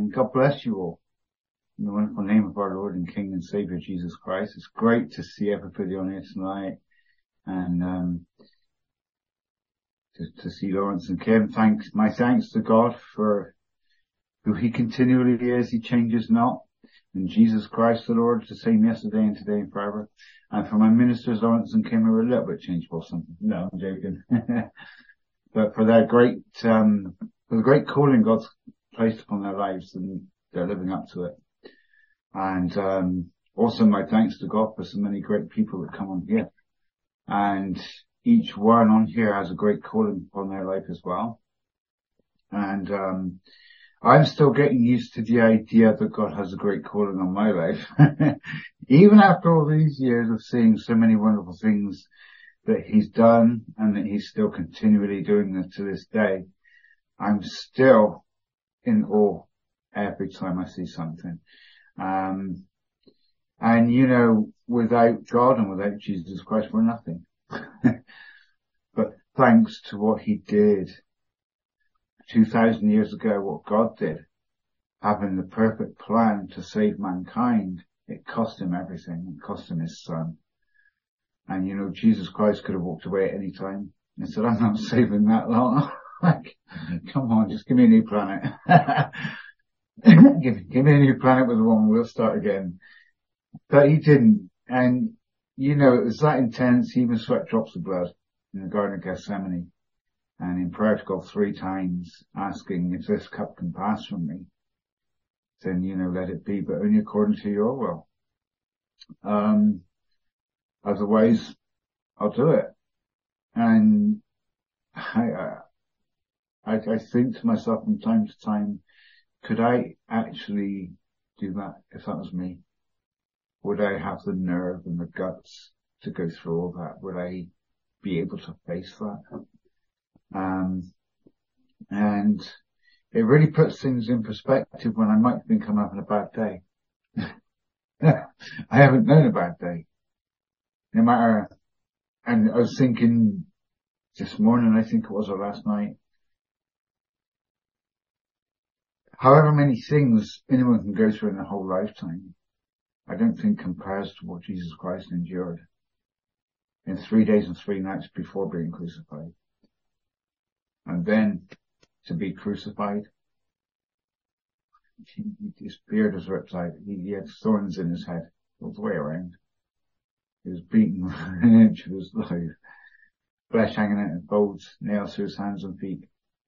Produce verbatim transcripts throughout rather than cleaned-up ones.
and God bless you all. In the wonderful name of our Lord and King and Savior Jesus Christ. It's great to see everybody on here tonight, and um, to, to see Lawrence and Kim. Thanks, my thanks to God for who He continually is. He changes not. And Jesus Christ the Lord, the same yesterday and today and forever. And for my ministers, Lawrence and Kim, who are a little bit changeable something. No, I'm joking. But for their great, um, for the great calling God's placed upon their lives, and they're living up to it. And, um, also my thanks to God for so many great people that come on here. And each one on here has a great calling upon their life as well. And, um, I'm still getting used to the idea that God has a great calling on my life. Even after all these years of seeing so many wonderful things that He's done and that He's still continually doing them to this day, I'm still in awe every time I see something. Um, and you know, without God and without Jesus Christ, we're nothing. But thanks to what He did two thousand years ago, what God did, having the perfect plan to save mankind, it cost Him everything. It cost Him His Son. And you know, Jesus Christ could have walked away at any time and said, I'm not saving that lot. Like, come on, just give me a new planet. give, give me a new planet with a woman, we'll start again. But He didn't. And, you know, it was that intense, He even sweat drops of blood in the Garden of Gethsemane. And in prayer to God three times, asking, if this cup can pass from me, then, you know, let it be, but only according to your will. Um, otherwise, I'll do it. And I, I, I think to myself from time to time, could I actually do that if that was me? Would I have the nerve and the guts to go through all that? Would I be able to face that? Um, and it really puts things in perspective when I might think I'm having a bad day. I haven't known a bad day. No matter, and I was thinking this morning, I think it was, or last night, however many things anyone can go through in their whole lifetime, I don't think compares to what Jesus Christ endured in three days and three nights before being crucified. And then to be crucified, his beard was ripped out. He, he had thorns in his head all the way around. He was beaten an inch of his life, flesh hanging out in folds, nails through his hands and feet,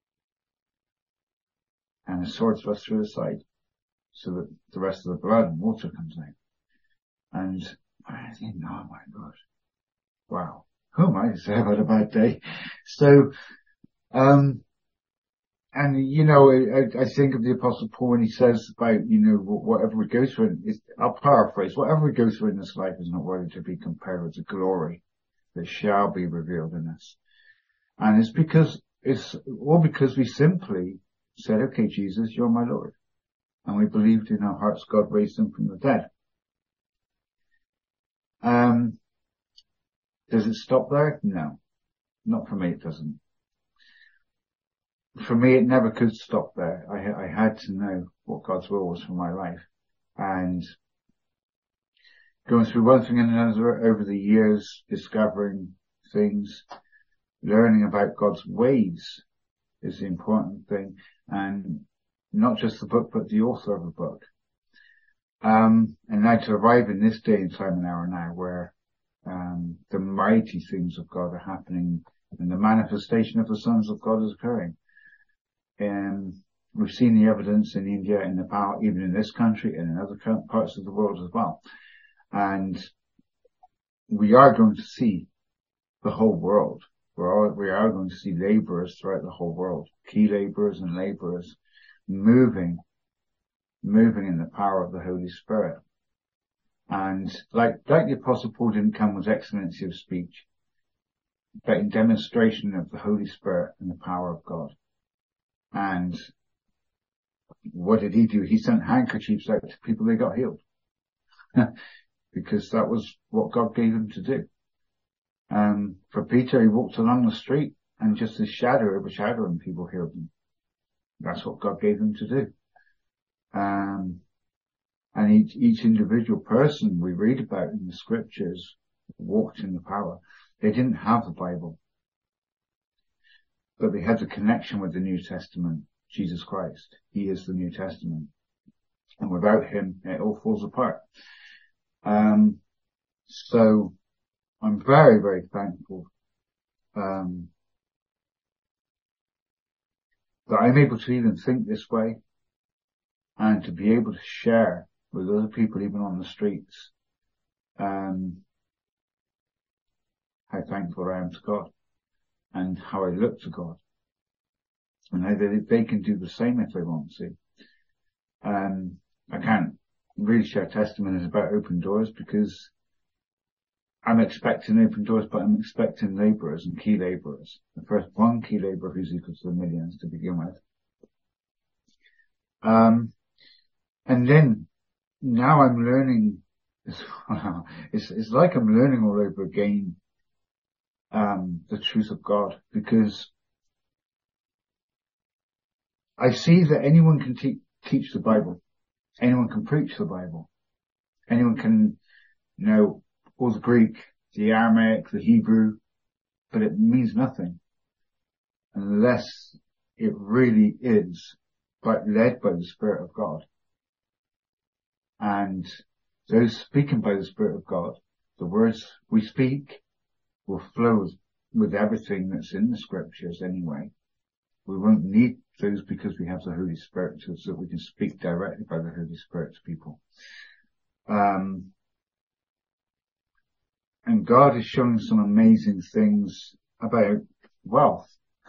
and a sword thrust through his side, so that the rest of the blood and water comes out. And I think, oh my God, wow, who am I to say I've had a bad day? So, Um, and you know, I, I think of the Apostle Paul when he says about, you know, whatever we go through, is, I'll paraphrase, whatever we go through in this life is not worthy to be compared with the glory that shall be revealed in us. And it's because, it's all because we simply said, okay, Jesus, you're my Lord. And we believed in our hearts God raised Him from the dead. Um, does it stop there? No. Not for me, it doesn't. For me, it never could stop there. I, I had to know what God's will was for my life. And going through one thing and another over the years, discovering things, learning about God's ways is the important thing. And not just the book, but the author of the book. Um, and now to arrive in this day and time and hour now where, um, the mighty things of God are happening and the manifestation of the sons of God is occurring. And we've seen the evidence in India, in Nepal, even in this country and in other parts of the world as well. And we are going to see the whole world. We're, we are going to see laborers throughout the whole world, key laborers and laborers moving, moving in the power of the Holy Spirit. And like, like the Apostle Paul didn't come with excellency of speech, but in demonstration of the Holy Spirit and the power of God. And what did he do? He sent handkerchiefs out to people, they got healed. Because that was what God gave him to do. Um, for Peter, he walked along the street and just his shadow overshadowing people healed him. That's what God gave him to do. Um, and each, each individual person we read about in the scriptures walked in the power. They didn't have the Bible, but they had the connection with the New Testament, Jesus Christ. He is the New Testament. And without him, it all falls apart. Um, so I'm very, very thankful, um, that I'm able to even think this way and to be able to share with other people, even on the streets, um, how thankful I am to God and how I look to God and how they, they can do the same if they want to. Um, I can't really share testimonies about open doors because I'm expecting open doors, but I'm expecting labourers and key labourers. The first one key labourer who's equal to the millions to begin with. Um, and then now I'm learning, it's, it's like I'm learning all over again, um, the truth of God, because I see that anyone can te- teach the Bible. Anyone can preach the Bible. Anyone can know all the Greek, the Aramaic, the Hebrew, but it means nothing unless it really is but led by the Spirit of God. And those speaking by the Spirit of God, the words we speak will flow with everything that's in the scriptures anyway. We won't need those because we have the Holy Spirit so that we can speak directly by the Holy Spirit to people. Um, and God is showing some amazing things about wealth.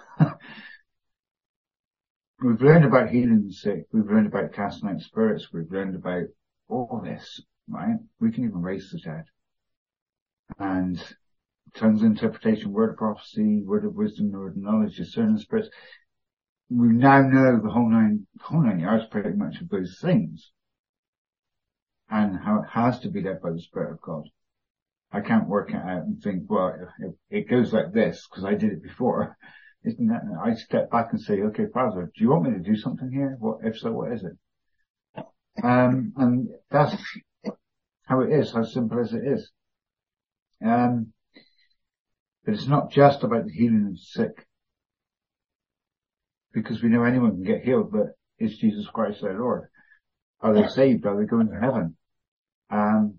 We've learned about healing the sick. We've learned about casting out spirits. We've learned about all this, right? We can even raise the dead. And tongues, interpretation, word of prophecy, word of wisdom, word of knowledge, discerning spirits. We now know the whole nine, whole nine yards pretty much of those things. And how it has to be led by the Spirit of God. I can't work it out and think, well, it, it goes like this because I did it before. Isn't that, I step back and say, okay, Father, do you want me to do something here? What, if so, what is it? Um, and that's how it is, how simple as it is. Um, but it's not just about the healing of the sick. Because we know anyone can get healed, but is Jesus Christ their Lord? Are they saved? Are they going to heaven? Um,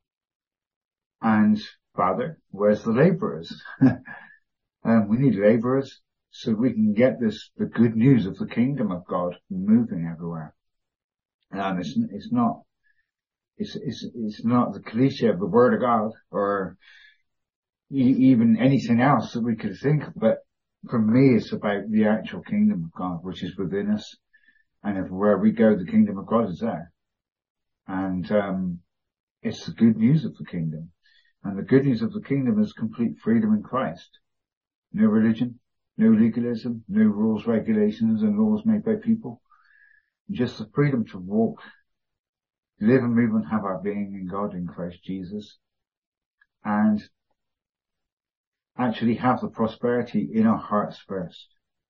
and Father, where's the labourers? um, we need labourers so we can get this, the good news of the kingdom of God moving everywhere. Um, it's, it's not, it's, it's, it's not the cliche of the word of God or e- even anything else that we could think of, but for me, it's about the actual kingdom of God, which is within us. And if where we go, the kingdom of God is there. And, um, it's the good news of the kingdom. And the good news of the kingdom is complete freedom in Christ. No religion, no legalism, no rules, regulations, and laws made by people. Just the freedom to walk, live and move and have our being in God in Christ Jesus. And actually have the prosperity in our hearts first.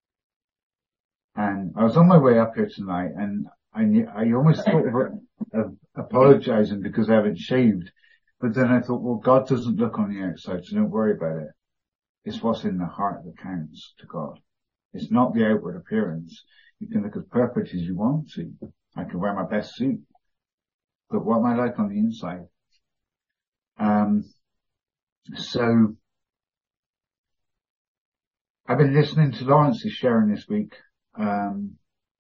And I was on my way up here tonight and I, I almost thought of, of apologizing because I haven't shaved. But then I thought, well, God doesn't look on the outside, so don't worry about it. It's what's in the heart that counts to God. It's not the outward appearance. You can look as perfect as you want to. I can wear my best suit. But what am I like on the inside? Um, so, I've been listening to Lawrence's sharing this week. Um,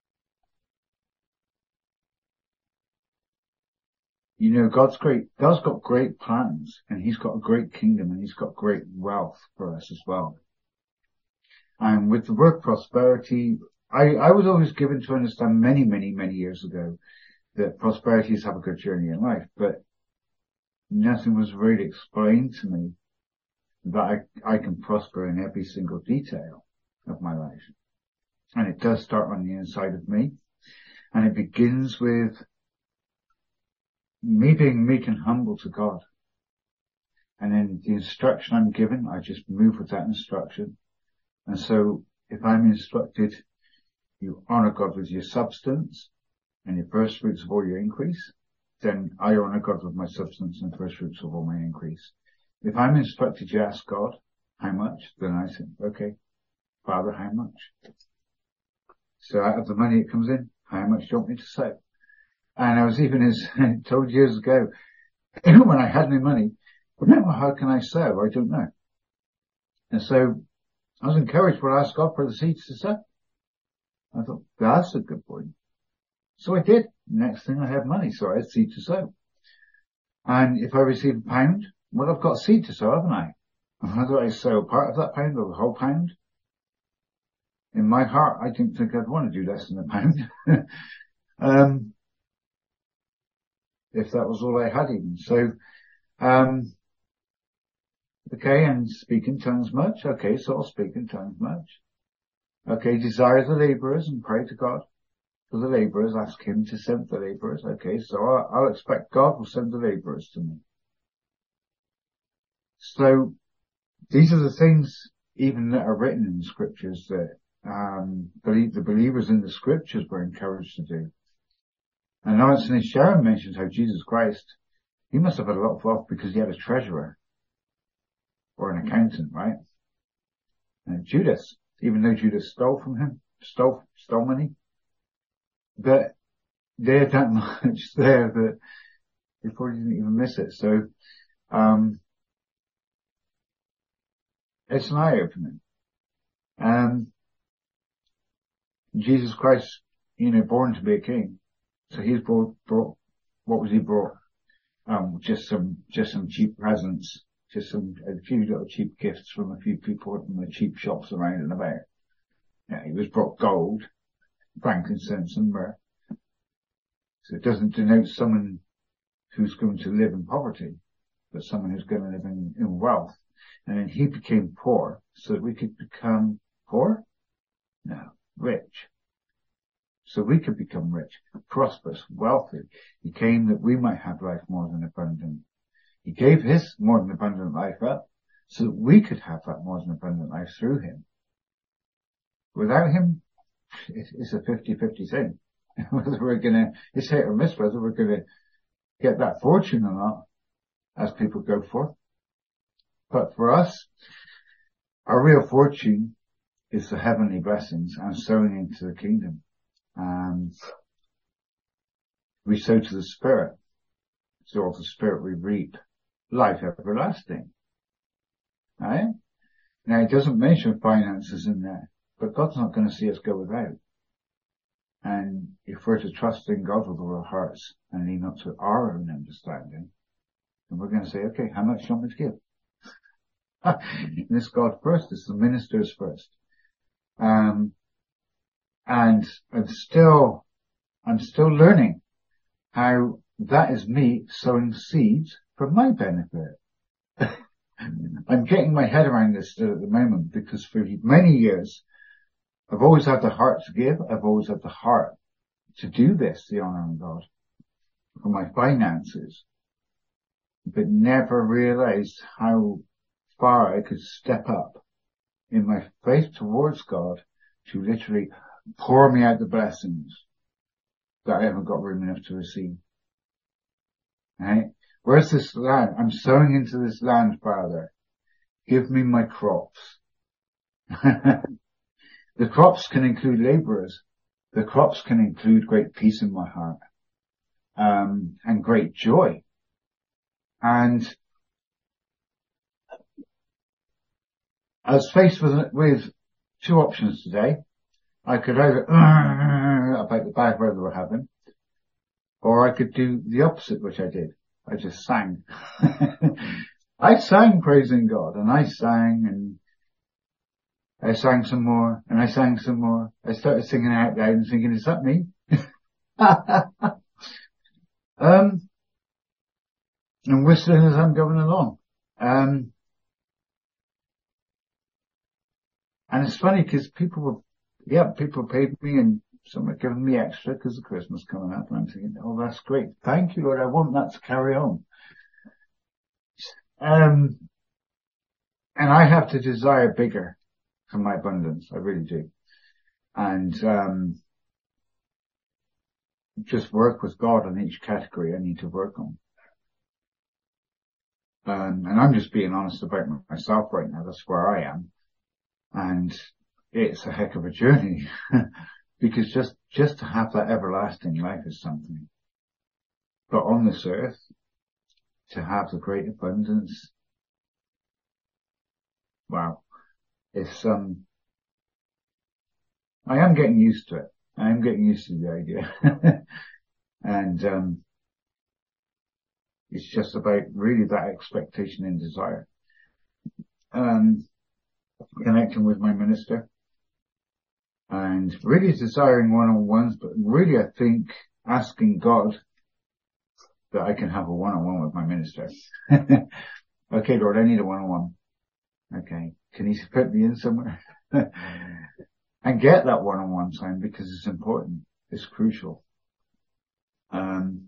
you know, God's great, God's got great plans and he's got a great kingdom and he's got great wealth for us as well. And with the word prosperity, I, I was always given to understand many, many, many years ago that prosperity is have a good journey in life, but nothing was really explained to me that I, I can prosper in every single detail of my life. And it does start on the inside of me. And it begins with me being meek and humble to God. And then the instruction I'm given, I just move with that instruction. And so if I'm instructed, you honor God with your substance and your first fruits of all your increase, then I honour God with my substance and first fruits of all my increase. If I'm instructed to ask God how much, then I say, okay, Father, how much? So out of the money that comes in, how much do you want me to sow? And I was even as told years ago, when I had no money, well, how can I sow? I don't know. And so I was encouraged to ask God for the seeds to sow. I thought, that's a good point. So I did. Next thing I had money, so I had seed to sow. And if I receive a pound, well, I've got a seed to sow, haven't I? Whether I sow part of that pound or the whole pound, in my heart, I didn't think I'd want to do less than a pound. um, if that was all I had even. So, um, okay, and speak in tongues much. Okay, so I'll speak in tongues much. Okay, desire the labourers and pray to God for the labourers. Ask him to send the labourers. Okay, so I'll, I'll expect God will send the labourers to me. So these are the things even that are written in the scriptures that um believe the believers in the scriptures were encouraged to do. And Lawrence and Sharon mentioned how Jesus Christ, he must have had a lot of wealth because he had a treasurer or an accountant, right? And Judas, even though Judas stole from him, stole stole money, but they had that much there that they probably didn't even miss it. So um it's an eye-opening. Um Jesus Christ, you know, born to be a king. So he's brought, brought, what was he brought? Um, just some, just some cheap presents, just some, a few little cheap gifts from a few people from the cheap shops around and about. Yeah, he was brought gold, frankincense and myrrh. So it doesn't denote someone who's going to live in poverty, but someone who's going to live in, in wealth. And then he became poor so that we could become poor? No. Rich. So we could become rich, prosperous, wealthy. He came that we might have life more than abundant. He gave his more than abundant life up so that we could have that more than abundant life through him. Without him, it's a fifty-fifty thing. Whether we're gonna, it's hit or miss whether we're gonna get that fortune or not, as people go for. But for us, our real fortune is the heavenly blessings and sowing into the kingdom. And we sow to the Spirit. So of the Spirit we reap life everlasting. Right? Now it doesn't mention finances in there, but God's not going to see us go without. And if we're to trust in God with all our hearts and lean not to our own understanding, then we're going to say, okay, how much do you want me to give? And it's God first, it's the ministers first. Um, and I'm still, I'm still learning how that is me sowing seeds for my benefit. I'm getting my head around this still at the moment because for many years, I've always had the heart to give. I've always had the heart to do this, the honor of God, for my finances, but never realized how far I could step up in my faith towards God to literally pour me out the blessings that I haven't got room enough to receive. Right? Where's this land? I'm sowing into this land, Father. Give me my crops. The crops can include laborers. The crops can include great peace in my heart, um, and great joy. And I was faced with, with two options today. I could either, uh, about the bad weather we're having, or I could do the opposite, which I did. I just sang. I sang praising God, and I sang, and I sang some more, and I sang some more. I started singing out loud and thinking, is that me? um, and whistling as I'm going along. Um, and it's funny because people were, yeah, people paid me and some were giving me extra because of Christmas coming up. And I'm thinking, oh, that's great. Thank you, Lord. I want that to carry on. Um, and I have to desire bigger for my abundance. I really do. And, um, just work with God on each category I need to work on. Um, and I'm just being honest about myself right now. That's where I am. And it's a heck of a journey because just, just to have that everlasting life is something. But on this earth, to have the great abundance, wow, it's, um, I am getting used to it. I am getting used to the idea. and, um, it's just about really that expectation and desire. Um, connecting with my minister and really desiring one-on-ones, but really I think asking God that I can have a one-on-one with my minister. Okay, Lord, I need a one-on-one. Okay. Can you put me in somewhere? And get that one-on-one time because it's important. It's crucial. Um,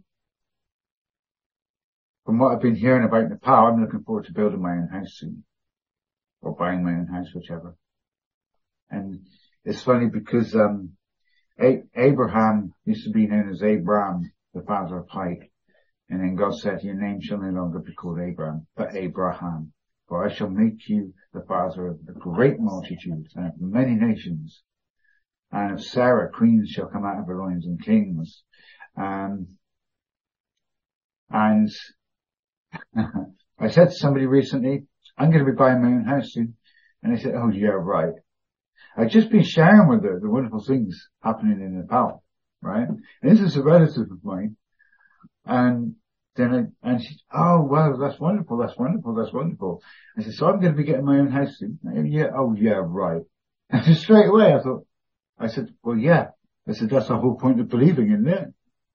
from what I've been hearing about Nepal, I'm looking forward to building my own house soon. Or buying my own house, whichever. And it's funny because, um, A- Abraham used to be known as Abram, the father of light. And then God said, your name shall no longer be called Abram, but Abraham. For I shall make you the father of a great multitude and of many nations. And of Sarah, queens shall come out of her loins and kings. Um, and I said to somebody recently, I'm going to be buying my own house soon. And they said, oh yeah, right. I've just been sharing with her the wonderful things happening in Nepal, right? And this is a relative of mine. And then I, and she, oh wow, that's wonderful, that's wonderful, that's wonderful. I said, so I'm going to be getting my own house soon. And yeah, oh yeah, right. And just straight away I thought, I said, well yeah. I said, that's the whole point of believing, isn't it?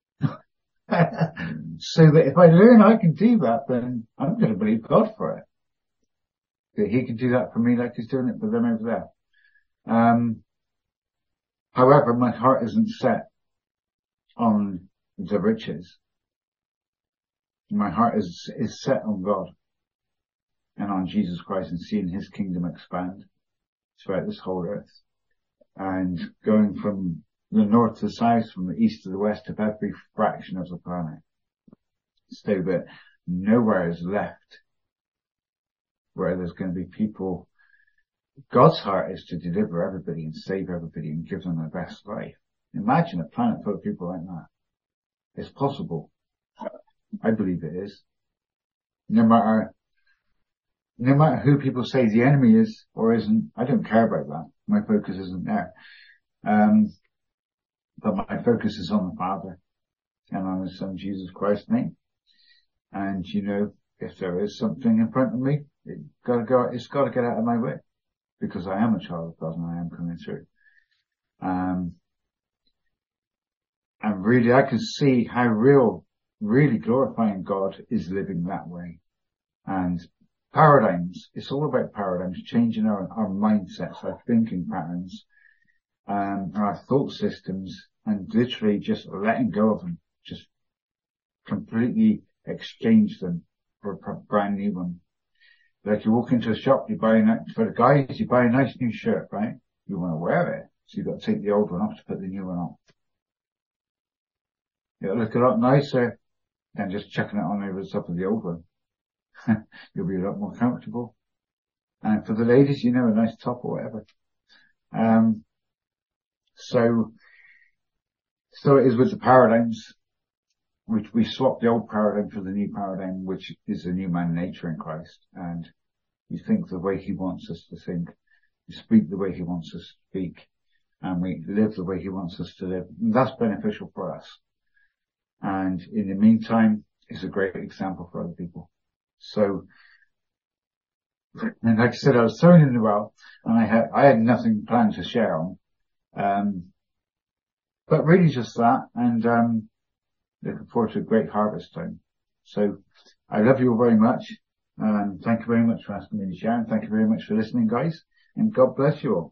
So that if I learn I can do that, then I'm going to believe God for it. That he can do that for me like he's doing it for them over there. Um, however, my heart isn't set on the riches. My heart is, is set on God and on Jesus Christ and seeing his kingdom expand throughout this whole earth and going from the north to the south, from the east to the west of every fraction of the planet so that nowhere is left where there's going to be people. God's heart is to deliver everybody and save everybody and give them the best life. Imagine a planet full of people like that. It's possible. I believe it is. No matter, no matter who people say the enemy is or isn't, I don't care about that. My focus isn't there. Um, but my focus is on the Father and on his Son Jesus Christ's name. And you know, if there is something in front of me, it gotta go, it's gotta get out of my way because I am a child of God and I am coming through. Um, and really I can see how real really glorifying God is living that way. And paradigms, it's all about paradigms, changing our, our mindsets, our thinking patterns, um, our thought systems, and literally just letting go of them, just completely exchange them for a brand new one. Like you walk into a shop, you buy a, for the guys, you buy a nice new shirt, right? You want to wear it, so you've got to take the old one off to put the new one on. It'll look a lot nicer than just chucking it on over the top of the old one. You'll be a lot more comfortable. And for the ladies, you know, a nice top or whatever. Um, so, so it is with the paradigms, which we swap the old paradigm for the new paradigm, which is the new man nature in Christ. And we think the way he wants us to think, we speak the way he wants us to speak, and we live the way he wants us to live. And that's beneficial for us. And in the meantime, it's a great example for other people. So, and like I said, I was thrown in the well, and I had, I had nothing planned to share on. Um, but really just that, and, um, looking forward to a great harvest time. So, I love you all very much, and thank you very much for asking me to share, and thank you very much for listening, guys, and God bless you all.